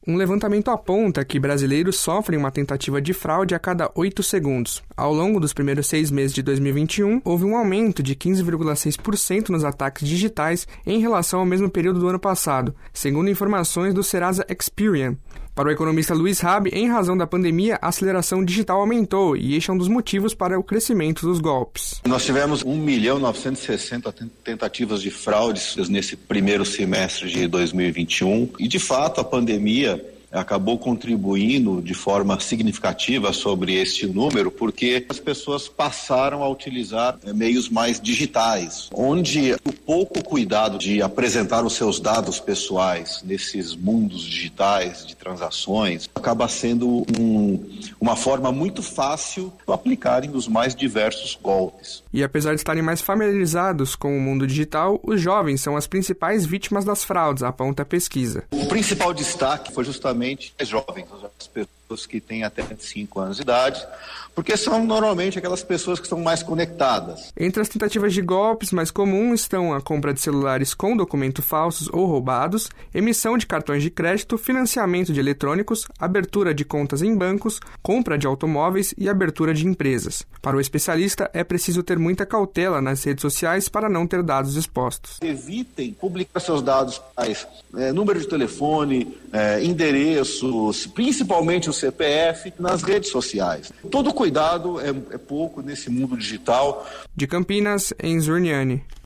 Um levantamento aponta que brasileiros sofrem uma tentativa de fraude a cada 8 segundos. Ao longo dos primeiros 6 meses de 2021, houve um aumento de 15,6% nos ataques digitais em relação ao mesmo período do ano passado, segundo informações do Serasa Experian. Para o economista Luiz Rabi, em razão da pandemia, a aceleração digital aumentou e este é um dos motivos para o crescimento dos golpes. Nós tivemos 1.960.000 tentativas de fraudes nesse primeiro semestre de 2021 e, de fato, a pandemia acabou contribuindo de forma significativa sobre este número, porque as pessoas passaram a utilizar meios mais digitais, onde o pouco cuidado de apresentar os seus dados pessoais nesses mundos digitais de transações acaba sendo uma forma muito fácil de aplicarem os mais diversos golpes. E apesar de estarem mais familiarizados com o mundo digital, os jovens são as principais vítimas das fraudes, aponta a pesquisa. O principal destaque foi justamente as jovens, as pessoas que têm até 25 anos de idade, porque são normalmente aquelas pessoas que estão mais conectadas. Entre as tentativas de golpes mais comuns estão a compra de celulares com documentos falsos ou roubados, emissão de cartões de crédito, financiamento de eletrônicos, abertura de contas em bancos, compra de automóveis e abertura de empresas. Para o especialista, é preciso ter muita cautela nas redes sociais para não ter dados expostos. Evitem publicar seus dados, número de telefone, endereços, principalmente o CPF, nas redes sociais. Todo cuidado é pouco nesse mundo digital. De Campinas, Enzur Niani.